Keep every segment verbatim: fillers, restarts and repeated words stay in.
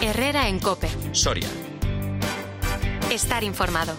Herrera en COPE. Soria. Estar informado.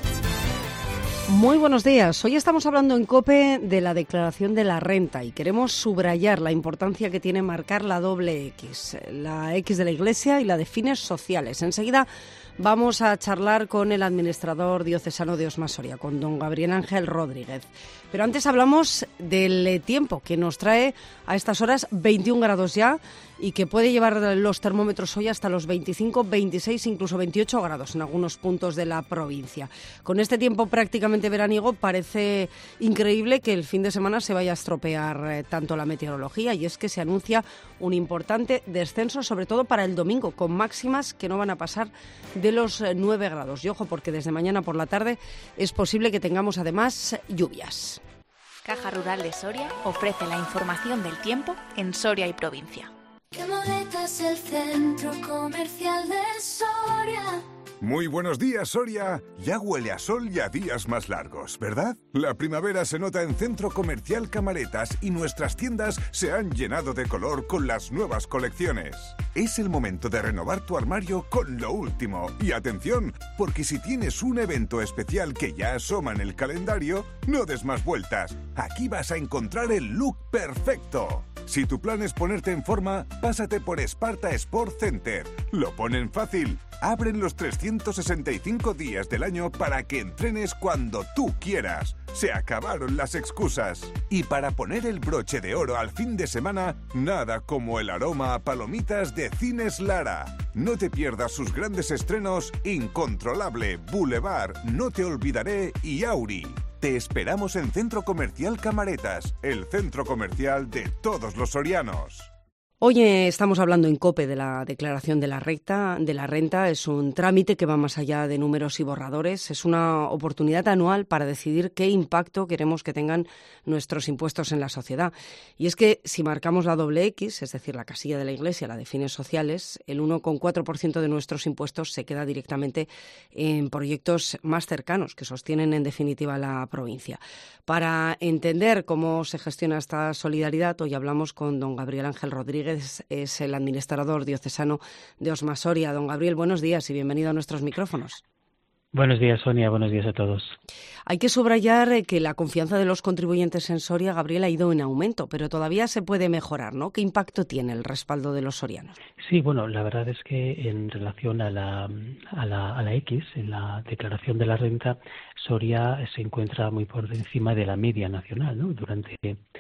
Muy buenos días. Hoy estamos hablando en COPE de la declaración de la renta y queremos subrayar la importancia que tiene marcar la doble X, la X de la Iglesia y la de fines sociales. Enseguida vamos a charlar con el administrador diocesano de Osma Soria, con don Gabriel Ángel Rodríguez. Pero antes hablamos del tiempo que nos trae a estas horas veintiún grados ya y que puede llevar los termómetros hoy hasta los veinticinco, veintiséis, incluso veintiocho grados en algunos puntos de la provincia. Con este tiempo prácticamente veraniego parece increíble que el fin de semana se vaya a estropear eh, tanto la meteorología, y es que se anuncia un importante descenso, sobre todo para el domingo, con máximas que no van a pasar de los eh, nueve grados. Y ojo, porque desde mañana por la tarde es posible que tengamos además lluvias. Caja Rural de Soria ofrece la información del tiempo en Soria y provincia. ¿Qué modeta es el centro comercial de Soria? Muy buenos días, Soria. Ya huele a sol y a días más largos, ¿verdad? La primavera se nota en Centro Comercial Camaretas y nuestras tiendas se han llenado de color con las nuevas colecciones. Es el momento de renovar tu armario con lo último. Y atención, porque si tienes un evento especial que ya asoma en el calendario, no des más vueltas. Aquí vas a encontrar el look perfecto. Si tu plan es ponerte en forma, pásate por Esparta Sport Center. Lo ponen fácil. Abren los trescientos sesenta y cinco días del año para que entrenes cuando tú quieras. Se acabaron las excusas. Y para poner el broche de oro al fin de semana, nada como el aroma a palomitas de Cines Lara. No te pierdas sus grandes estrenos Incontrolable, Boulevard, No te olvidaré y Auri. Te esperamos en Centro Comercial Camaretas, el centro comercial de todos los sorianos. Hoy estamos hablando en COPE de la declaración de la renta, de la renta. Es un trámite que va más allá de números y borradores. Es una oportunidad anual para decidir qué impacto queremos que tengan nuestros impuestos en la sociedad. Y es que si marcamos la doble X, es decir, la casilla de la Iglesia, la de fines sociales, el uno coma cuatro por ciento de nuestros impuestos se queda directamente en proyectos más cercanos que sostienen en definitiva la provincia. Para entender cómo se gestiona esta solidaridad, hoy hablamos con don Gabriel Ángel Rodríguez. Es el administrador diocesano de Osma Soria. Don Gabriel, buenos días y bienvenido a nuestros micrófonos. Buenos días, Sonia. Buenos días a todos. Hay que subrayar que la confianza de los contribuyentes en Soria, Gabriel, ha ido en aumento, pero todavía se puede mejorar, ¿no? ¿Qué impacto tiene el respaldo de los sorianos? Sí, bueno, la verdad es que en relación a la, a la, a la X, en la declaración de la renta, Soria se encuentra muy por encima de la media nacional, ¿no? Durante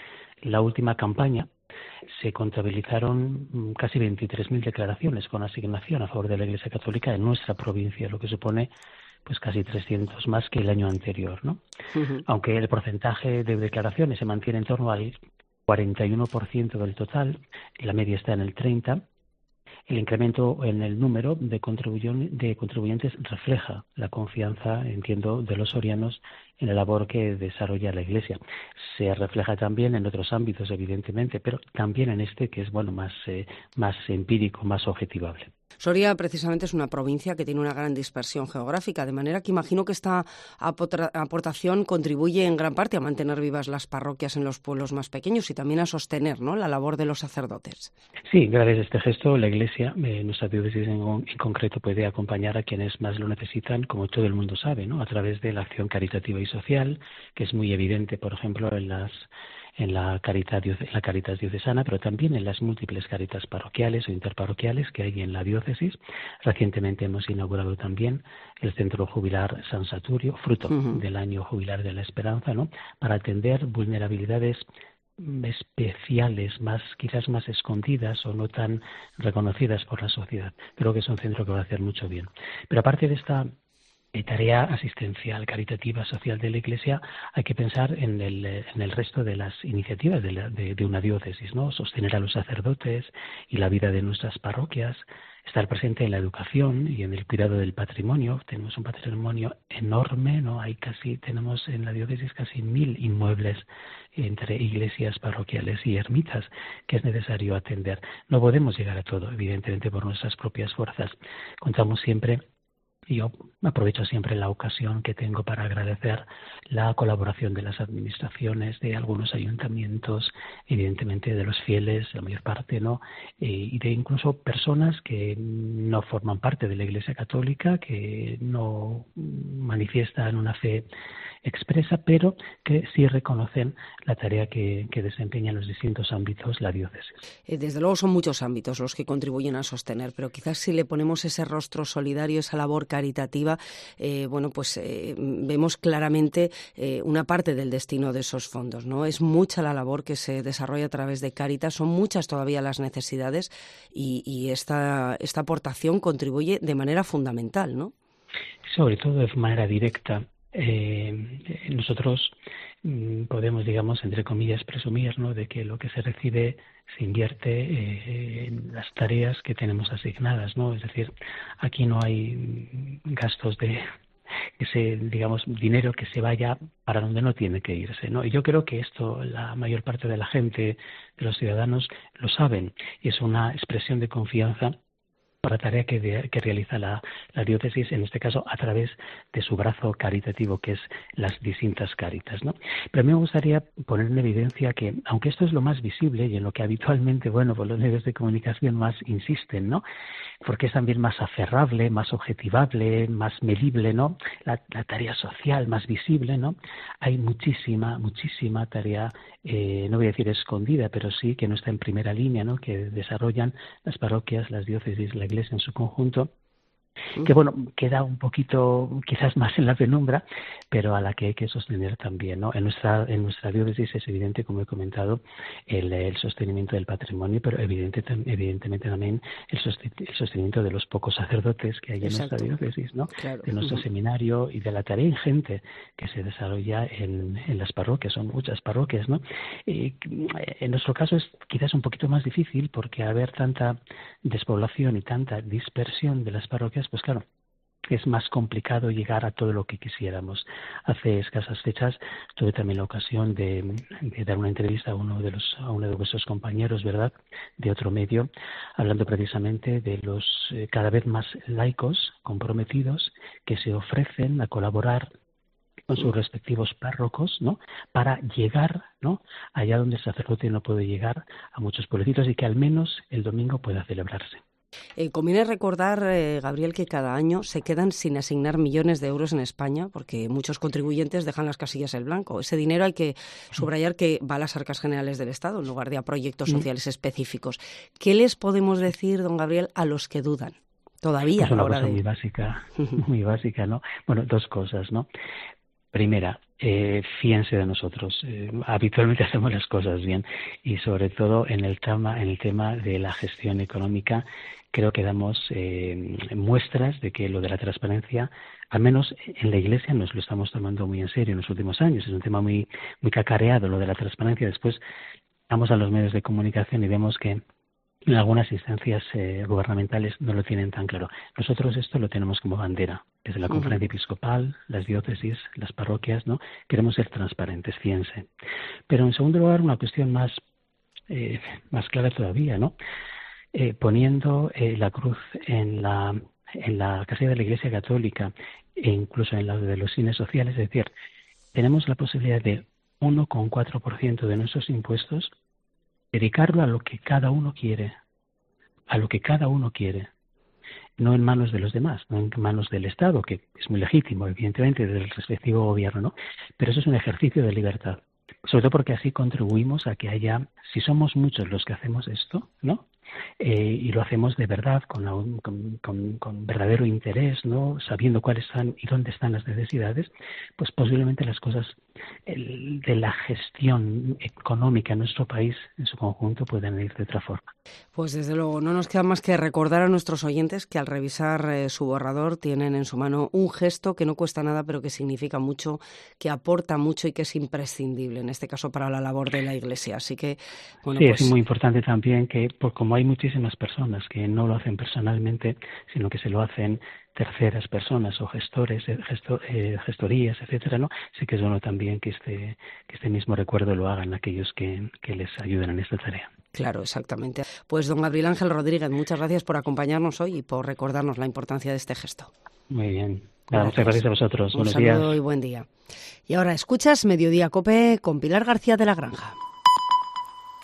la última campaña se contabilizaron casi veintitrés mil declaraciones con asignación a favor de la Iglesia Católica en nuestra provincia, lo que supone pues casi trescientos más que el año anterior, ¿no? Uh-huh. Aunque el porcentaje de declaraciones se mantiene en torno al cuarenta y uno por ciento del total, la media está en el treinta por ciento, el incremento en el número de, contribuyen- de contribuyentes refleja la confianza, entiendo, de los sorianos en la labor que desarrolla la Iglesia. Se refleja también en otros ámbitos, evidentemente, pero también en este que es bueno más, eh, más empírico, más objetivable. Soria precisamente es una provincia que tiene una gran dispersión geográfica, de manera que imagino que esta aportación contribuye en gran parte a mantener vivas las parroquias en los pueblos más pequeños y también a sostener, ¿no?, la labor de los sacerdotes. Sí, gracias a este gesto la Iglesia, eh, nuestra diócesis en, en concreto, puede acompañar a quienes más lo necesitan, como todo el mundo sabe, ¿no?, a través de la acción caritativa y social, que es muy evidente, por ejemplo, en las en la Caritas, la Caritas diocesana, pero también en las múltiples caritas parroquiales o interparroquiales que hay en la diócesis. Recientemente hemos inaugurado también el Centro Jubilar San Saturio, fruto uh-huh. del Año Jubilar de la Esperanza, ¿no?, para atender vulnerabilidades especiales, más quizás más escondidas o no tan reconocidas por la sociedad. Creo que es un centro que va a hacer mucho bien. Pero aparte de esta tarea asistencial, caritativa, social de la Iglesia, hay que pensar en el, en el resto de las iniciativas de, la, de, de una diócesis, ¿no? Sostener a los sacerdotes y la vida de nuestras parroquias, estar presente en la educación y en el cuidado del patrimonio. Tenemos un patrimonio enorme, ¿no? Hay casi, tenemos en la diócesis casi mil inmuebles entre iglesias parroquiales y ermitas que es necesario atender. No podemos llegar a todo, evidentemente, por nuestras propias fuerzas. Contamos siempre Yo aprovecho siempre la ocasión que tengo para agradecer la colaboración de las administraciones, de algunos ayuntamientos, evidentemente de los fieles, la mayor parte, ¿no? Y de incluso personas que no forman parte de la Iglesia Católica, que no manifiestan una fe expresa, pero que sí reconocen la tarea que, que desempeña en los distintos ámbitos la diócesis. Eh, desde luego son muchos ámbitos los que contribuyen a sostener, pero quizás si le ponemos ese rostro solidario, esa labor caritativa, eh, bueno, pues eh, vemos claramente eh, una parte del destino de esos fondos, ¿no? Es mucha la labor que se desarrolla a través de Cáritas, son muchas todavía las necesidades y, y esta, esta aportación contribuye de manera fundamental, ¿no? Sobre todo de manera directa. Eh, nosotros mm, podemos, digamos, entre comillas, presumir, ¿no?, de que lo que se recibe se invierte eh, en las tareas que tenemos asignadas, ¿no? Es decir, aquí no hay gastos de ese, digamos, dinero que se vaya para donde no tiene que irse, ¿no? Y yo creo que esto la mayor parte de la gente, de los ciudadanos, lo saben, y es una expresión de confianza para la tarea que, de, que realiza la, la diócesis, en este caso a través de su brazo caritativo, que es las distintas Cáritas, ¿no? Pero a mí me gustaría poner en evidencia que, aunque esto es lo más visible y en lo que habitualmente, bueno, pues los medios de comunicación más insisten, ¿no?, porque es también más aferrable, más objetivable, más medible, ¿no?, la, la tarea social más visible, ¿no? Hay muchísima, muchísima tarea, eh, no voy a decir escondida, pero sí que no está en primera línea, ¿no?, que desarrollan las parroquias, las diócesis, la Iglesia en su conjunto, que bueno, queda un poquito quizás más en la penumbra, pero a la que hay que sostener también, ¿no? En nuestra en nuestra diócesis es evidente, como he comentado, el, el sostenimiento del patrimonio, pero evidente, evidentemente también el, sosten, el sostenimiento de los pocos sacerdotes que hay Exacto. en nuestra diócesis, ¿no? Claro. De nuestro uh-huh. seminario y de la tarea ingente que se desarrolla en, en las parroquias, son muchas parroquias, ¿no? Y en nuestro caso es quizás un poquito más difícil porque al haber tanta despoblación y tanta dispersión de las parroquias, pues claro, es más complicado llegar a todo lo que quisiéramos. Hace escasas fechas tuve también la ocasión de, de dar una entrevista a uno de los a uno de vuestros compañeros, ¿verdad?, de otro medio, hablando precisamente de los eh, cada vez más laicos comprometidos que se ofrecen a colaborar con sus respectivos párrocos, ¿no?, para llegar, ¿no?, allá donde el sacerdote no puede llegar, a muchos pueblecitos, y que al menos el domingo pueda celebrarse. Eh, conviene recordar, eh, Gabriel, que cada año se quedan sin asignar millones de euros en España porque muchos contribuyentes dejan las casillas en blanco. Ese dinero hay que subrayar que va a las arcas generales del Estado en lugar de a proyectos sociales específicos. ¿Qué les podemos decir, don Gabriel, a los que dudan todavía? Es una cosa de... muy básica, muy básica, ¿no? Bueno, dos cosas, ¿no? Primera, eh, fíjense de nosotros. Eh, habitualmente hacemos las cosas bien y sobre todo en el tema, en el tema de la gestión económica, creo que damos eh, muestras de que lo de la transparencia, al menos en la Iglesia, nos lo estamos tomando muy en serio en los últimos años. Es un tema muy, muy cacareado, lo de la transparencia. Después vamos a los medios de comunicación y vemos que en algunas instancias eh, gubernamentales no lo tienen tan claro. Nosotros esto lo tenemos como bandera. Desde la conferencia uh-huh. episcopal, las diócesis, las parroquias, ¿no? Queremos ser transparentes, fíjense. Pero en segundo lugar, una cuestión más, eh, más clara todavía, ¿no? Eh, poniendo eh, la cruz en la, en la casilla de la Iglesia Católica e incluso en la de los fines sociales, es decir, tenemos la posibilidad de uno coma cuatro por ciento de nuestros impuestos dedicarlo a lo que cada uno quiere, a lo que cada uno quiere, no en manos de los demás, no en manos del Estado, que es muy legítimo, evidentemente, del respectivo gobierno, ¿no? Pero eso es un ejercicio de libertad, sobre todo porque así contribuimos a que haya, si somos muchos los que hacemos esto, ¿no?, Eh, y lo hacemos de verdad, con, la, con, con, con verdadero interés, ¿no?, sabiendo cuáles están y dónde están las necesidades, pues posiblemente las cosas el, de la gestión económica en nuestro país en su conjunto puedan ir de otra forma. Pues desde luego, no nos queda más que recordar a nuestros oyentes que al revisar eh, su borrador tienen en su mano un gesto que no cuesta nada, pero que significa mucho, que aporta mucho y que es imprescindible, en este caso para la labor de la Iglesia. Así que, bueno, sí, pues... es muy importante también que, pues como hay muchísimas personas que no lo hacen personalmente, sino que se lo hacen terceras personas o gestores, gestor, eh, gestorías, etcétera, ¿no? Sí que es bueno también que este, que este mismo recuerdo lo hagan aquellos que, que les ayuden en esta tarea. Claro, exactamente. Pues don Gabriel Ángel Rodríguez, muchas gracias por acompañarnos hoy y por recordarnos la importancia de este gesto. Muy bien. Nada, muchas gracias a vosotros. Un Buenos saludo días. y buen día. Y ahora escuchas Mediodía COPE con Pilar García de la Granja.